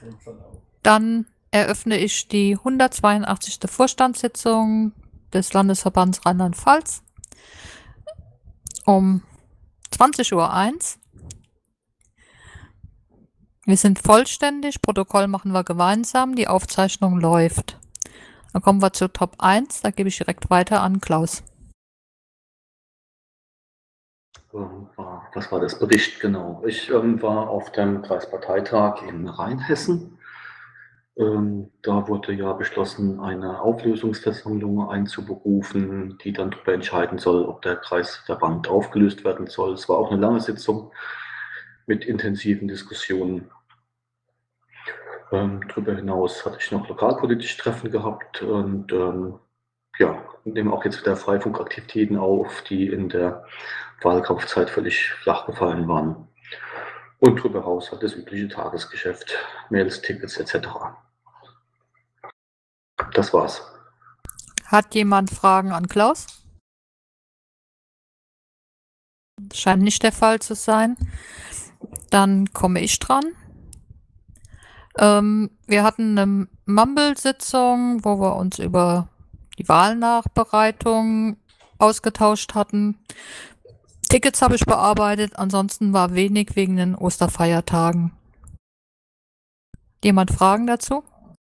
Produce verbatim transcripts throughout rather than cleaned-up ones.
Dann eröffne ich die hundertzweiundachtzigste Vorstandssitzung des Landesverbands Rheinland-Pfalz um zwanzig Uhr eins. Wir sind vollständig, Protokoll machen wir gemeinsam, die Aufzeichnung läuft. Dann kommen wir zu Top eins, da gebe ich direkt weiter an Klaus. Was war das Bericht? Genau. Ich ähm, war auf dem Kreisparteitag in Rheinhessen. Ähm, da wurde ja beschlossen, eine Auflösungsversammlung einzuberufen, die dann darüber entscheiden soll, ob der Kreisverband aufgelöst werden soll. Es war auch eine lange Sitzung mit intensiven Diskussionen. Ähm, darüber hinaus hatte ich noch lokalpolitische Treffen gehabt und ähm, ja, nehmen auch jetzt wieder Freifunkaktivitäten auf, die in der Wahlkampfzeit völlig flach gefallen waren. Und darüber hinaus hat das übliche Tagesgeschäft, Mails, Tickets et cetera. Das war's. Hat jemand Fragen an Klaus? Scheint nicht der Fall zu sein. Dann komme ich dran. Ähm, wir hatten eine Mumble-Sitzung, wo wir uns über die Wahlnachbereitung ausgetauscht hatten. Tickets habe ich bearbeitet, ansonsten war wenig wegen den Osterfeiertagen. Jemand Fragen dazu?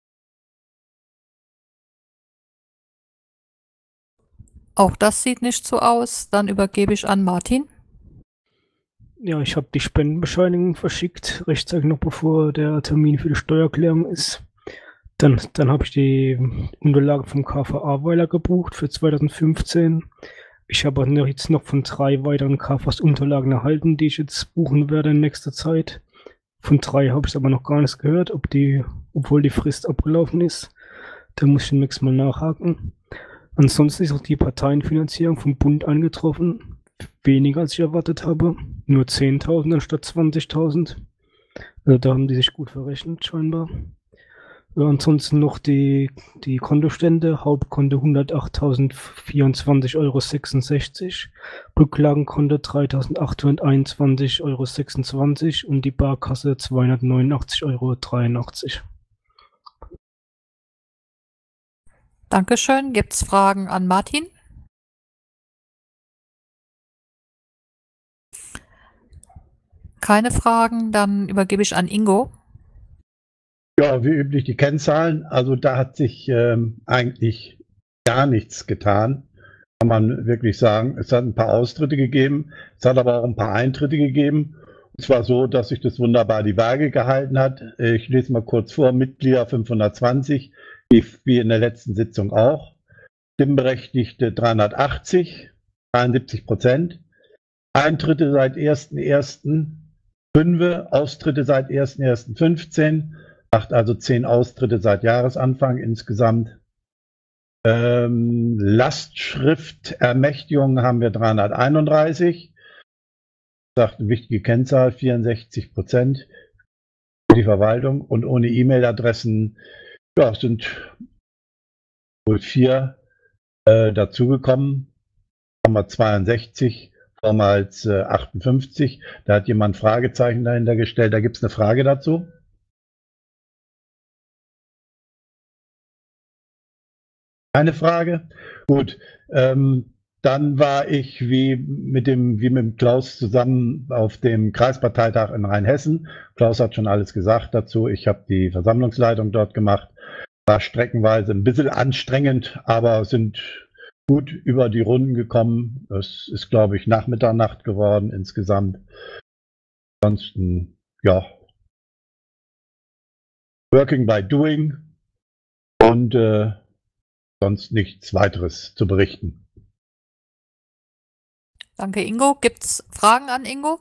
Auch das sieht nicht so aus. Dann übergebe ich an Martin. Ja, ich habe die Spendenbescheinigung verschickt, rechtzeitig noch bevor der Termin für die Steuererklärung ist. Dann, dann habe ich die Unterlagen vom K V A-Weiler gebucht für zweitausendfünfzehn. Ich habe jetzt noch von drei weiteren K V A-Unterlagen erhalten, die ich jetzt buchen werde in nächster Zeit. Von drei habe ich aber noch gar nichts gehört, ob die, obwohl die Frist abgelaufen ist. Da muss ich nächstes Mal nachhaken. Ansonsten ist auch die Parteienfinanzierung vom Bund eingetroffen. Weniger als ich erwartet habe. Nur zehntausend anstatt zwanzigtausend. Also da haben die sich gut verrechnet, scheinbar. Ja, ansonsten noch die, die Kontostände. Hauptkonto hundertachttausendvierundzwanzig Euro sechsundsechzig. Rücklagenkonto dreitausendachthunderteinundzwanzig Euro sechsundzwanzig und die Barkasse zweihundertneunundachtzig Euro dreiundachtzig. Dankeschön. Gibt es Fragen an Martin? Keine Fragen, dann übergebe ich an Ingo. Ja, wie üblich die Kennzahlen. Also da hat sich ähm, eigentlich gar nichts getan, kann man wirklich sagen. Es hat ein paar Austritte gegeben, es hat aber auch ein paar Eintritte gegeben. Und zwar so, dass sich das wunderbar die Waage gehalten hat. Ich lese mal kurz vor, Mitglieder fünfhundertzwanzig, wie, wie in der letzten Sitzung auch. Stimmberechtigte dreihundertachtzig, dreiundsiebzig Prozent. Eintritte seit ersten ersten fünf, Austritte seit ersten ersten fünfzehn, macht also zehn Austritte seit Jahresanfang insgesamt. Ähm, Lastschriftermächtigungen haben wir dreihunderteinunddreißig. Sagt eine wichtige Kennzahl, vierundsechzig Prozent für die Verwaltung. Und ohne E-Mail-Adressen ja, sind wohl vier äh, dazugekommen. Haben wir zweiundsechzig, vormals äh, achtundfünfzig. Da hat jemand ein Fragezeichen dahinter gestellt. Da gibt es eine Frage dazu. Eine Frage? Gut. Ähm, dann war ich wie mit dem, wie mit dem Klaus zusammen auf dem Kreisparteitag in Rheinhessen. Klaus hat schon alles gesagt dazu. Ich habe die Versammlungsleitung dort gemacht. War streckenweise ein bisschen anstrengend, aber sind gut über die Runden gekommen. Es ist, glaube ich, nach Mitternacht geworden insgesamt. Ansonsten, ja, working by doing und äh, sonst nichts weiteres zu berichten. Danke, Ingo. Gibt es Fragen an Ingo?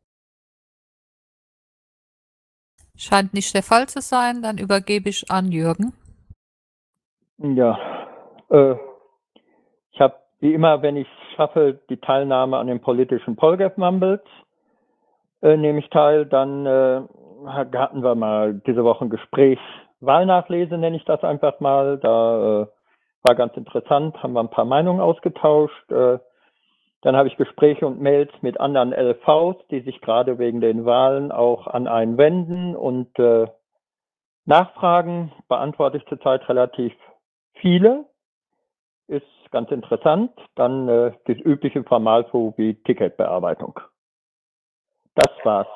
Scheint nicht der Fall zu sein. Dann übergebe ich an Jürgen. Ja, äh, ich habe wie immer, wenn ich es schaffe, die Teilnahme an den politischen Polgef-Mumbles, äh, nehme ich teil. Dann äh, hatten wir mal diese Woche ein Gespräch, Wahlnachlese nenne ich das einfach mal. Da äh, war ganz interessant, haben wir ein paar Meinungen ausgetauscht. Äh, dann habe ich Gespräche und Mails mit anderen L Vs, die sich gerade wegen den Wahlen auch an einen wenden und äh, Nachfragen beantworte ich zurzeit relativ viele. Ist ganz interessant. Dann äh, das übliche Formalfu wie Ticketbearbeitung. Das war's.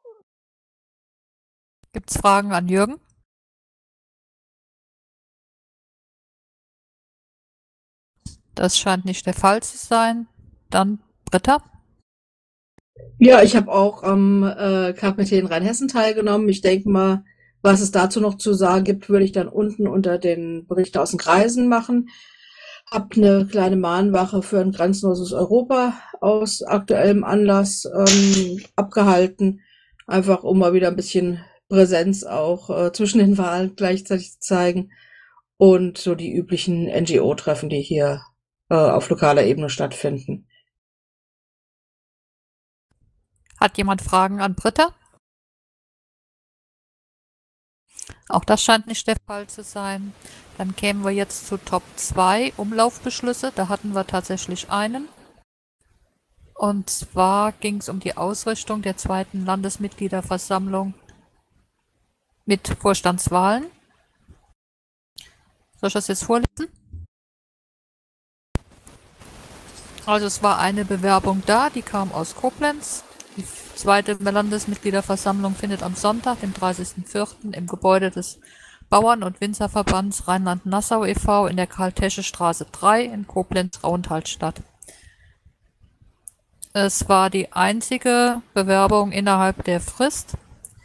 Gibt es Fragen an Jürgen? Das scheint nicht der Fall zu sein. Dann Britta? Ja, ich habe auch am äh, Kapitän Rheinhessen teilgenommen. Ich denke mal, was es dazu noch zu sagen gibt, würde ich dann unten unter den Berichten aus den Kreisen machen. Hab eine kleine Mahnwache für ein grenzenloses Europa aus aktuellem Anlass ähm, abgehalten. Einfach um mal wieder ein bisschen Präsenz auch äh, zwischen den Wahlen gleichzeitig zu zeigen. Und so die üblichen N G O-Treffen, die hier äh, auf lokaler Ebene stattfinden. Hat jemand Fragen an Britta? Auch das scheint nicht der Fall zu sein. Dann kämen wir jetzt zu Top zwei Umlaufbeschlüsse. Da hatten wir tatsächlich einen. Und zwar ging es um die Ausrichtung der zweiten Landesmitgliederversammlung mit Vorstandswahlen. Soll ich das jetzt vorlesen? Also es war eine Bewerbung da, die kam aus Koblenz. Die zweite Landesmitgliederversammlung findet am Sonntag, dem dreißigsten vierten im Gebäude des Bauern- und Winzerverbands Rheinland-Nassau e V in der Karl-Tesche-Straße drei in Koblenz-Rauenthal statt. Es war die einzige Bewerbung innerhalb der Frist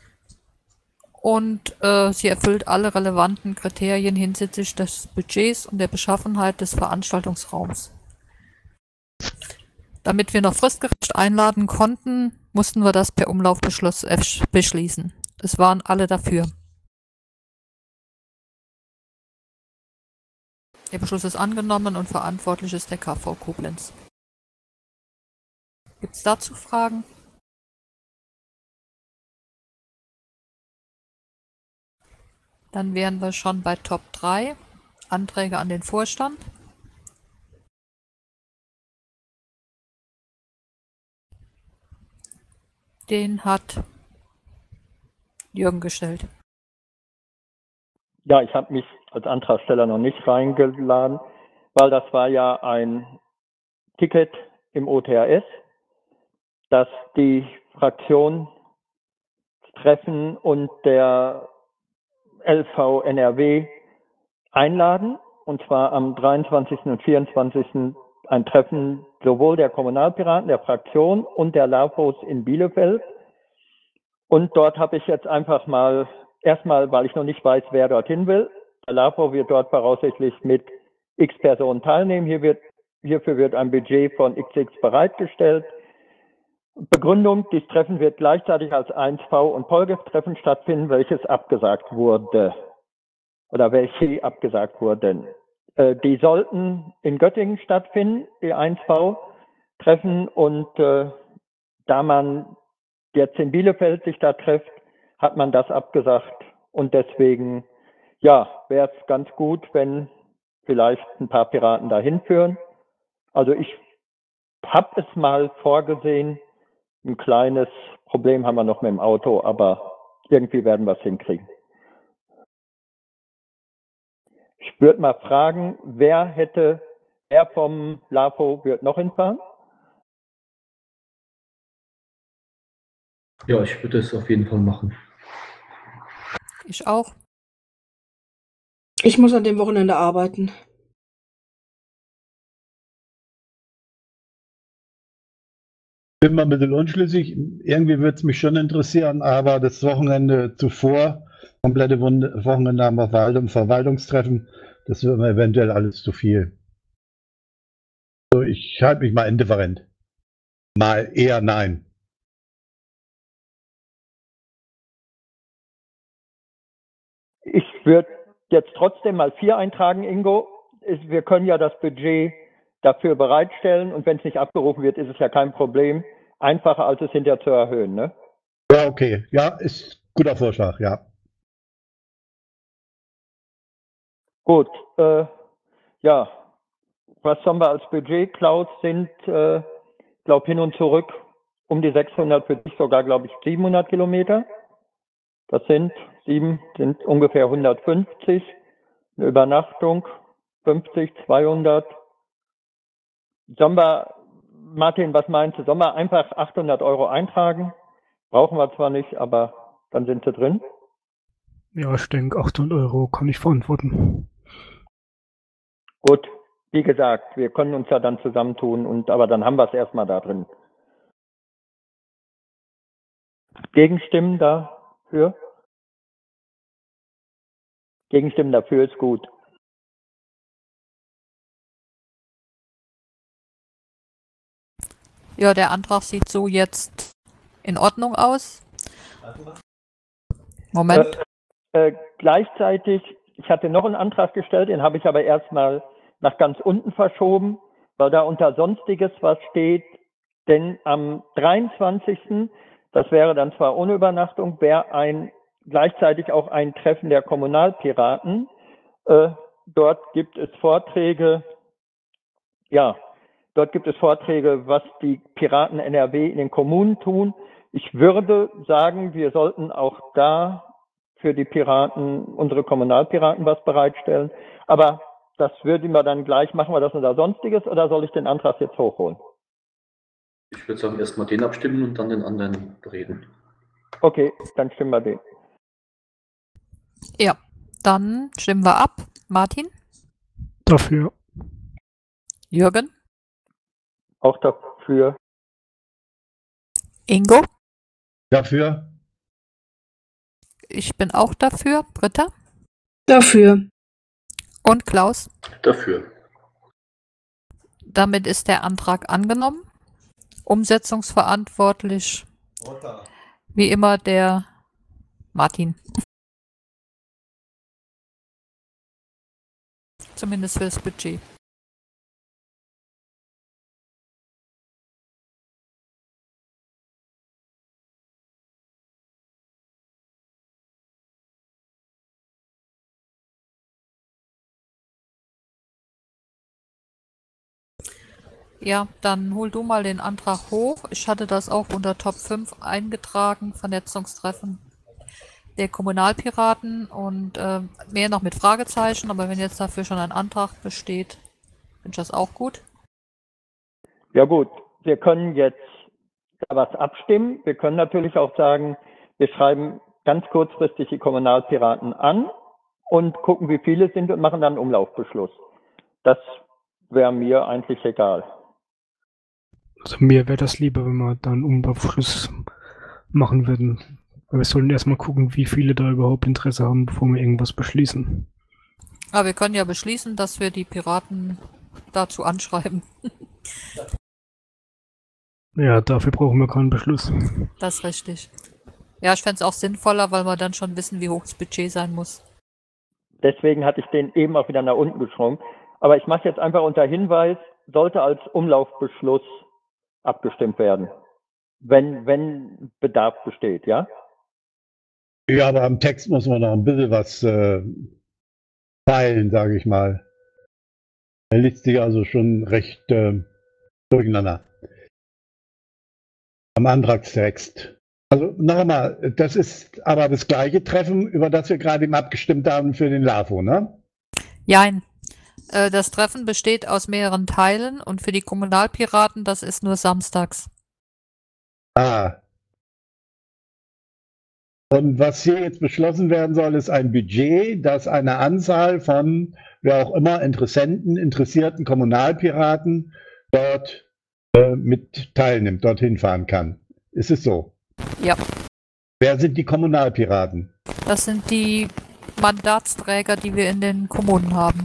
und äh, sie erfüllt alle relevanten Kriterien hinsichtlich des Budgets und der Beschaffenheit des Veranstaltungsraums. Damit wir noch fristgerecht einladen konnten, mussten wir das per Umlaufbeschluss beschließen. Es waren alle dafür. Der Beschluss ist angenommen und verantwortlich ist der K V Koblenz. Gibt es dazu Fragen? Dann wären wir schon bei Top drei. Anträge an den Vorstand. Den hat Jürgen gestellt. Ja, ich habe mich als Antragsteller noch nicht reingeladen, weil das war ja ein Ticket im O T H S, das die Fraktion treffen und der L V N R W einladen, und zwar am dreiundzwanzigsten und vierundzwanzigsten ein Treffen sowohl der Kommunalpiraten, der Fraktion und der LAFOs in Bielefeld. Und dort habe ich jetzt einfach mal, erstmal, weil ich noch nicht weiß, wer dorthin will. Der LAFO wird dort voraussichtlich mit x Personen teilnehmen. Hier wird, hierfür wird ein Budget von X X bereitgestellt. Begründung, dieses Treffen wird gleichzeitig als eins V und Polgef-Treffen stattfinden, welches abgesagt wurde. Oder welche abgesagt wurden. Äh, die sollten in Göttingen stattfinden, die eins V-Treffen. Und äh, da man jetzt in Bielefeld sich da trifft, hat man das abgesagt. Und deswegen, ja, wäre es ganz gut, wenn vielleicht ein paar Piraten dahin führen. Also ich habe es mal vorgesehen. Ein kleines Problem haben wir noch mit dem Auto, aber irgendwie werden wir es hinkriegen. Ich würde mal fragen, wer hätte, wer vom LAFO wird noch hinfahren? Ja, ich würde es auf jeden Fall machen. Ich auch. Ich muss an dem Wochenende arbeiten. Bin mal ein bisschen unschlüssig. Irgendwie würde es mich schon interessieren, aber das Wochenende zuvor, komplette Wochenende am Verwaltung, Verwaltungstreffen, das wird mir eventuell alles zu viel. So, ich halte mich mal indifferent. Mal eher nein. Ich würde jetzt trotzdem mal vier eintragen, Ingo. Wir können ja das Budget dafür bereitstellen und wenn es nicht abgerufen wird, ist es ja kein Problem. Einfacher, als es hinterher zu erhöhen, ne? Ja, okay. Ja, ist guter Vorschlag, ja. Gut, äh, ja. Was haben wir als Budget, Klaus, sind, äh, glaube hin und zurück um die sechshundert, für dich sogar, glaube ich, siebenhundert Kilometer. Das sind sieben, sind ungefähr hundertfünfzig. Eine Übernachtung fünfzig, zweihundert. Sollen wir, Martin, was meinst du? Sollen wir einfach achthundert Euro eintragen? Brauchen wir zwar nicht, aber dann sind sie drin. Ja, ich denke, achthundert Euro kann ich verantworten. Gut, wie gesagt, wir können uns ja dann zusammentun, und aber dann haben wir es erstmal da drin. Gegenstimmen dafür? Gegenstimmen dafür ist gut. Ja, der Antrag sieht so jetzt in Ordnung aus. Moment. Äh, äh, gleichzeitig, ich hatte noch einen Antrag gestellt, den habe ich aber erstmal nach ganz unten verschoben, weil da unter Sonstiges was steht. Denn am dreiundzwanzigsten, das wäre dann zwar ohne Übernachtung, wäre ein gleichzeitig auch ein Treffen der Kommunalpiraten. Äh, dort gibt es Vorträge, ja, dort gibt es Vorträge, was die Piraten N R W in den Kommunen tun. Ich würde sagen, wir sollten auch da für die Piraten, unsere Kommunalpiraten, was bereitstellen. Aber das würden wir dann gleich, machen wir das unter Sonstiges, oder soll ich den Antrag jetzt hochholen? Ich würde sagen, erstmal den abstimmen und dann den anderen reden. Okay, dann stimmen wir den. Ja, dann stimmen wir ab. Martin? Dafür. Jürgen? Auch dafür. Ingo? Dafür? Ich bin auch dafür. Britta? Dafür. Und Klaus? Dafür. Damit ist der Antrag angenommen. Umsetzungsverantwortlich, wie immer, der Martin. Zumindest für das Budget. Ja, dann hol du mal den Antrag hoch. Ich hatte das auch unter Top fünf eingetragen, Vernetzungstreffen der Kommunalpiraten, und äh, mehr noch mit Fragezeichen, aber wenn jetzt dafür schon ein Antrag besteht, finde ich das auch gut. Ja gut, wir können jetzt da was abstimmen. Wir können natürlich auch sagen, wir schreiben ganz kurzfristig die Kommunalpiraten an und gucken, wie viele es sind, und machen dann einen Umlaufbeschluss. Das wäre mir eigentlich egal. Also mir wäre das lieber, wenn wir dann einen Umlaufbeschluss machen würden. Weil wir sollen erstmal gucken, wie viele da überhaupt Interesse haben, bevor wir irgendwas beschließen. Aber wir können ja beschließen, dass wir die Piraten dazu anschreiben. Ja, dafür brauchen wir keinen Beschluss. Das ist richtig. Ja, ich fände es auch sinnvoller, weil wir dann schon wissen, wie hoch das Budget sein muss. Deswegen hatte ich den eben auch wieder nach unten geschoben. Aber ich mache jetzt einfach unter Hinweis, sollte als Umlaufbeschluss abgestimmt werden, wenn, wenn Bedarf besteht, ja? Ja, aber am Text muss man noch ein bisschen was äh, feilen, sage ich mal. Er liest sich also schon recht äh, durcheinander. Am Antragstext. Also nochmal, das ist aber das gleiche Treffen, über das wir gerade eben abgestimmt haben für den LAFO, ne? Jein. Äh, das Treffen besteht aus mehreren Teilen, und für die Kommunalpiraten, das ist nur samstags. Ah. Und was hier jetzt beschlossen werden soll, ist ein Budget, das eine Anzahl von, wer auch immer, Interessenten, interessierten Kommunalpiraten dort äh, mit teilnimmt, dorthin fahren kann. Ist es so? Ja. Wer sind die Kommunalpiraten? Das sind die Mandatsträger, die wir in den Kommunen haben.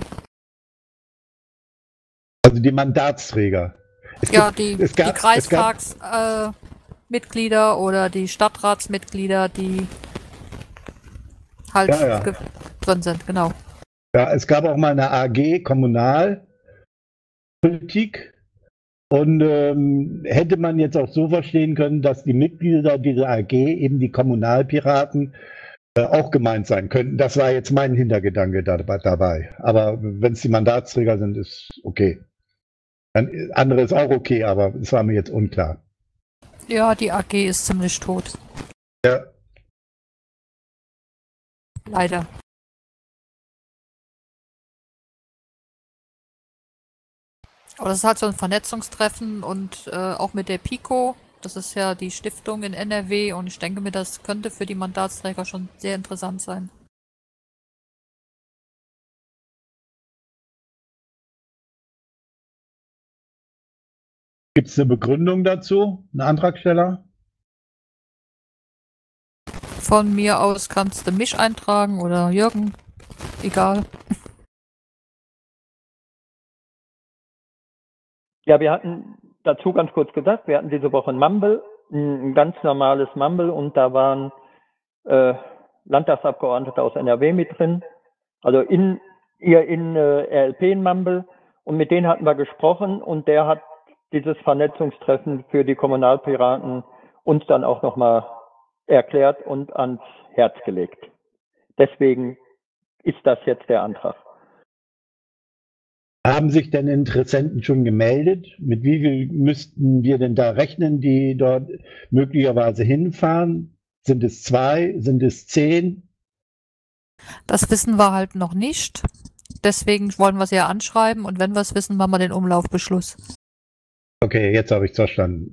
Also die Mandatsträger. Es Ja, gibt, die, es gab, die Kreistagsmitglieder äh, oder die Stadtratsmitglieder, die halt Ja, ja. ge- drin sind, genau. Ja, es gab auch mal eine A G Kommunalpolitik, und ähm, hätte man jetzt auch so verstehen können, dass die Mitglieder dieser A G, eben die Kommunalpiraten, äh, auch gemeint sein könnten. Das war jetzt mein Hintergedanke da, dabei. Aber wenn es die Mandatsträger sind, ist okay. Dann, andere ist auch okay, aber es war mir jetzt unklar. Ja, die A G ist ziemlich tot. Ja. Leider. Aber das ist halt so ein Vernetzungstreffen und äh, auch mit der Pico. Das ist ja die Stiftung in N R W und ich denke mir, das könnte für die Mandatsträger schon sehr interessant sein. Gibt es eine Begründung dazu? Ein Antragsteller? Von mir aus kannst du mich eintragen oder Jürgen. Egal. Ja, wir hatten dazu ganz kurz gesagt, wir hatten diese Woche ein Mumble, ein ganz normales Mumble und da waren äh, Landtagsabgeordnete aus N R W mit drin, also in ihr in äh, R L P in Mumble und mit denen hatten wir gesprochen und der hat dieses Vernetzungstreffen für die Kommunalpiraten uns dann auch nochmal erklärt und ans Herz gelegt. Deswegen ist das jetzt der Antrag. Haben sich denn Interessenten schon gemeldet? Mit wie viel müssten wir denn da rechnen, die dort möglicherweise hinfahren? Sind es zwei? Sind es zehn? Das wissen wir halt noch nicht. Deswegen wollen wir sie ja anschreiben und wenn wir es wissen, machen wir den Umlaufbeschluss. Okay, jetzt habe ich es verstanden.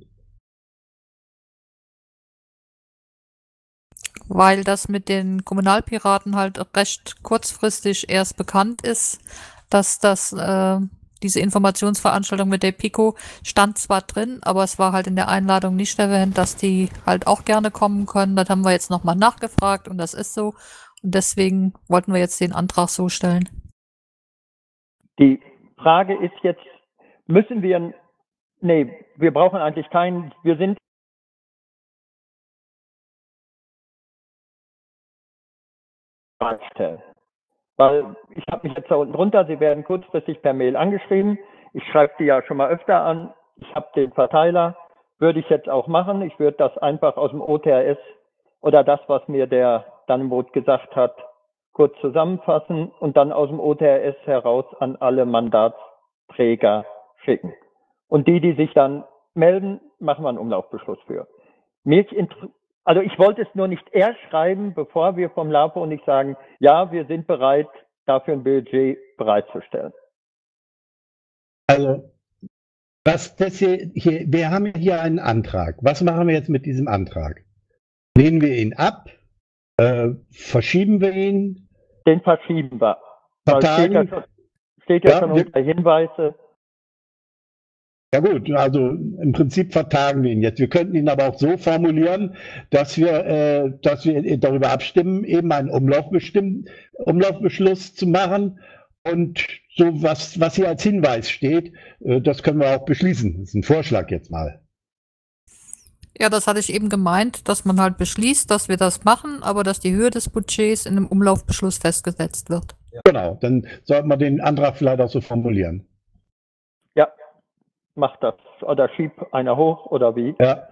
Weil das mit den Kommunalpiraten halt recht kurzfristig erst bekannt ist, dass das äh, diese Informationsveranstaltung mit der Pico stand zwar drin, aber es war halt in der Einladung nicht erwähnt, dass die halt auch gerne kommen können. Das haben wir jetzt nochmal nachgefragt und das ist so. Und deswegen wollten wir jetzt den Antrag so stellen. Die Frage ist jetzt, müssen wir, nee, wir brauchen eigentlich keinen, wir sind stellen. Weil ich habe mich jetzt da unten drunter, Sie werden kurzfristig per Mail angeschrieben. Ich schreibe die ja schon mal öfter an. Ich habe den Verteiler, würde ich jetzt auch machen. Ich würde das einfach aus dem O T R S oder das, was mir der Dannenbrot gesagt hat, kurz zusammenfassen und dann aus dem O T R S heraus an alle Mandatsträger schicken. Und die, die sich dann melden, machen wir einen Umlaufbeschluss für. Mich Also ich wollte es nur nicht erst schreiben, bevor wir vom LAPO nicht sagen, ja, wir sind bereit, dafür ein Budget bereitzustellen. Also, was das hier, hier, wir haben hier einen Antrag. Was machen wir jetzt mit diesem Antrag? Lehnen wir ihn ab? Äh, verschieben wir ihn? Den verschieben wir. Weil steht ja Vertagen? schon, steht ja Ja, schon wir- unter Hinweise. Ja gut, also im Prinzip vertagen wir ihn jetzt. Wir könnten ihn aber auch so formulieren, dass wir, äh, dass wir darüber abstimmen, eben einen Umlaufbestimm Umlaufbeschluss zu machen. Und so was, was hier als Hinweis steht, äh, das können wir auch beschließen. Das ist ein Vorschlag jetzt mal. Ja, das hatte ich eben gemeint, dass man halt beschließt, dass wir das machen, aber dass die Höhe des Budgets in einem Umlaufbeschluss festgesetzt wird. Genau, dann sollten wir den Antrag vielleicht auch so formulieren. Ja, macht das. Oder schieb einer hoch oder wie. Ja.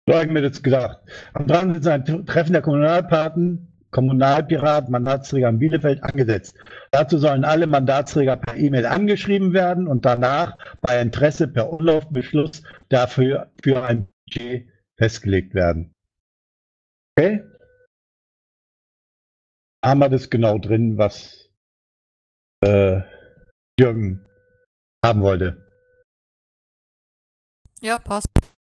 So habe ich mir das gedacht. Am dreizehnten ist ein Treffen der Kommunalpaten, Kommunalpiraten, Mandatsträger in Bielefeld angesetzt. Dazu sollen alle Mandatsträger per E-Mail angeschrieben werden und danach bei Interesse per Umlaufbeschluss dafür für ein Budget festgelegt werden. Okay? Haben wir das genau drin, was äh, Jürgen haben wollte. Ja, passt.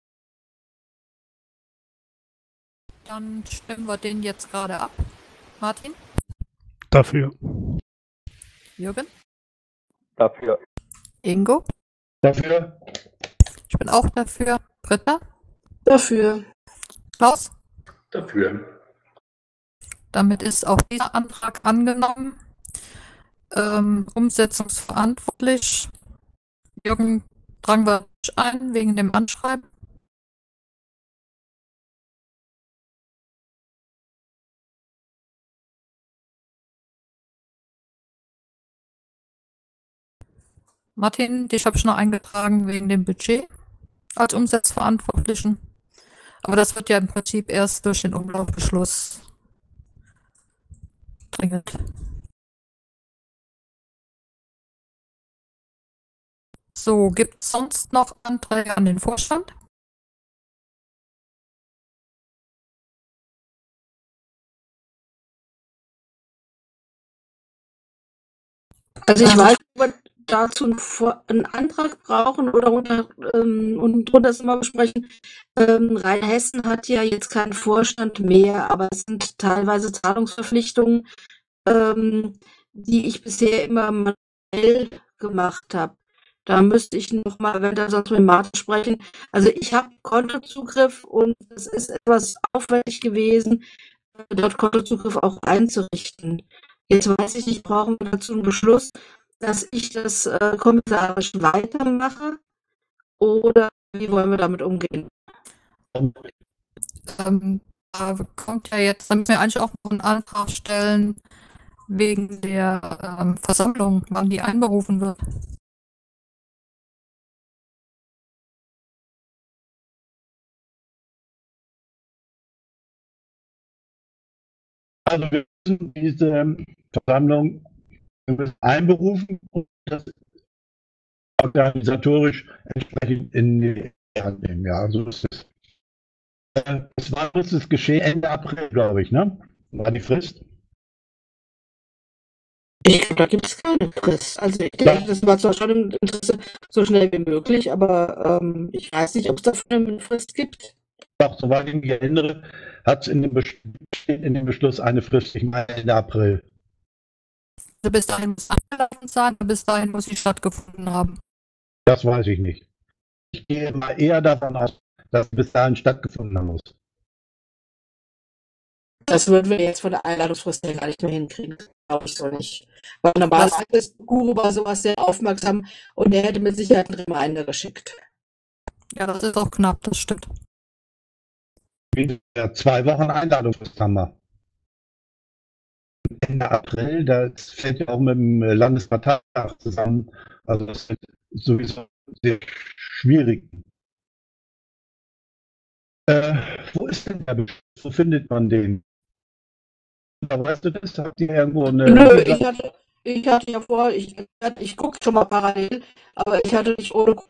Dann stimmen wir den jetzt gerade ab. Martin? Dafür. Jürgen? Dafür. Ingo? Dafür? Ich bin auch dafür. Britta? Dafür. Klaus? Dafür. Damit ist auch dieser Antrag angenommen. Ähm, umsetzungsverantwortlich. Jürgen tragen wir ein wegen dem Anschreiben. Martin, dich habe ich noch eingetragen wegen dem Budget als Umsatzverantwortlichen. Aber das wird ja im Prinzip erst durch den Umlaufbeschluss dringend. So, gibt es sonst noch Anträge an den Vorstand? Also ich weiß, ob wir dazu einen, Vor einen Antrag brauchen oder unter, ähm, und drunter ist immer besprechen. Ähm, Rheinhessen hat ja jetzt keinen Vorstand mehr, aber es sind teilweise Zahlungsverpflichtungen, ähm, die ich bisher immer manuell gemacht habe. Da müsste ich noch mal, wenn da sonst mit Martin sprechen. Also ich habe Kontozugriff und es ist etwas aufwendig gewesen, dort Kontozugriff auch einzurichten. Jetzt weiß ich nicht, brauchen wir dazu einen Beschluss, dass ich das äh, kommissarisch weitermache oder wie wollen wir damit umgehen? Ähm, da kommt ja jetzt, da müssen wir eigentlich auch noch einen Antrag stellen wegen der ähm, Versammlung, wann die einberufen wird. Also wir müssen diese Versammlung einberufen und das organisatorisch entsprechend in die Hand nehmen. Ja, also das ist, äh, das war jetzt das Geschehen Ende April, glaube ich, ne? War die Frist? Ich glaube, da gibt es keine Frist. Also ich denke, das war zwar schon im Interesse so schnell wie möglich, aber ähm, ich weiß nicht, ob es dafür eine Frist gibt. Doch, soweit ich mich erinnere, hat es in dem, in dem Beschluss eine Frist, ich meine Ende April. Also bis dahin muss abgelaufen sein, bis dahin muss sie stattgefunden haben. Das weiß ich nicht. Ich gehe mal eher davon aus, dass es bis dahin stattgefunden haben muss. Das würden wir jetzt von der Einladungsfrist her gar nicht mehr hinkriegen. Glaube ich so nicht. Weil normalerweise ist Guru bei sowas sehr aufmerksam und er hätte mit Sicherheit einen Reminder geschickt. Ja, das ist auch knapp, das stimmt. Ja, zwei Wochen Einladungsfrist haben wir. Ende April, das fällt ja auch mit dem Landesparteitag zusammen. Also das wird sowieso sehr schwierig. Äh, wo ist denn der Beschluss? Wo findet man den? Weißt du das? Habt ihr irgendwo eine... Nö, ich hatte, ich hatte ja vor, ich, ich gucke schon mal parallel, aber ich hatte nicht ohne